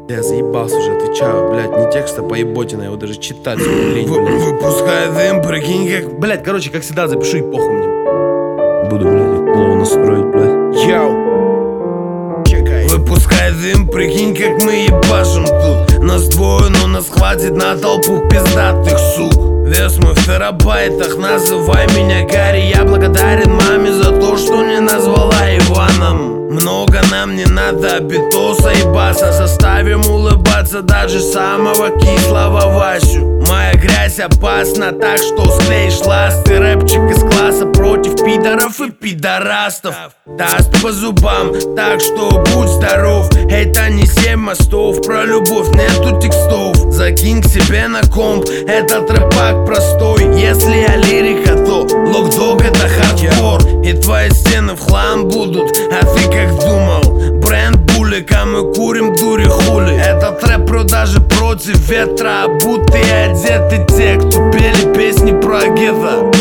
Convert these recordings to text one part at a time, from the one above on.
Я заебался уже, отвечаю, блядь, не текст, а поеботина, его даже читать лень, блядь. Выпускай дым, прикинь, как... Блядь, короче, как всегда, запишу и похуй мне. Буду, блядь, клоуна строить, блядь. Йоу, чекай. Выпускай дым, прикинь, как мы ебашим тут. Нас двое, но нас хватит на толпу пиздатых сук. Вес мой в терабайтах, называй меня Гарри. Я благодарен маме за то, что не назвала Иваном. Много нам не надо, Абитоса и баса. Заставим улыбаться даже самого кислого Васю. Моя грязь опасна, так что склеишь ласты. Рэпчик из класса против пидоров и пидорастов. Даст по зубам, так что будь здоров. Это не 7 мостов, про любовь нету текстов. Закинь к себе на комп, этот рэпак простой. Если я лирика, то локдог это хардкор. И твои стены в хлам будут, а ты как думал? Бренд булика, мы курим дури хули. Этот рэп продажи против ветра, будто и одеты те, кто пели песни про гетто.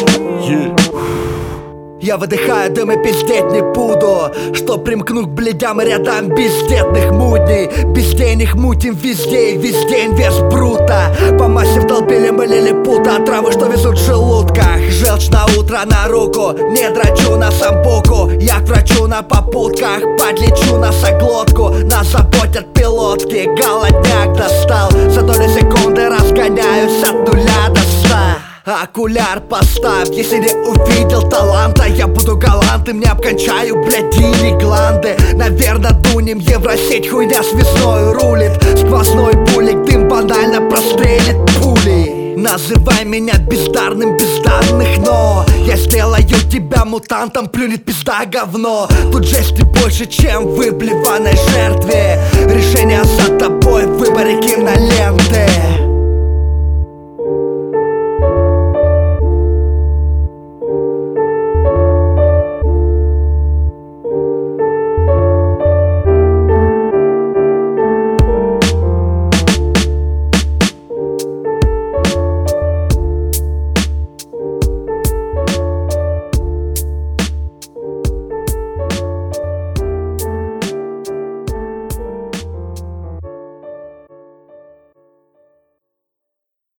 Я выдыхаю дым и пиздеть не буду, что примкну к бледям и рядам бездетных мудней. Без денег мутим везде и везде инверс брута. По массе вдолбили мы лилипута, травы, что везут в желудках. Желчь на утро на руку, не драчу на самбуку. Я к врачу на попутках, подлечу носоглотку. Нас заботят пилотки, голодняк достал. За доли секунды разгоняюсь от 0 до 100. Окуляр поставь, если не увидел таланта. Я буду галантным, не обкончаю, блядь, дини гланды. Наверно, дунем, Евросеть, хуйня связной рулит. Сквозной булик, дым банально прострелит пули. Называй меня бездарным, бездарных, но я сделаю тебя мутантом, плюнет пизда говно. Тут жести больше, чем в выблеванной жертве.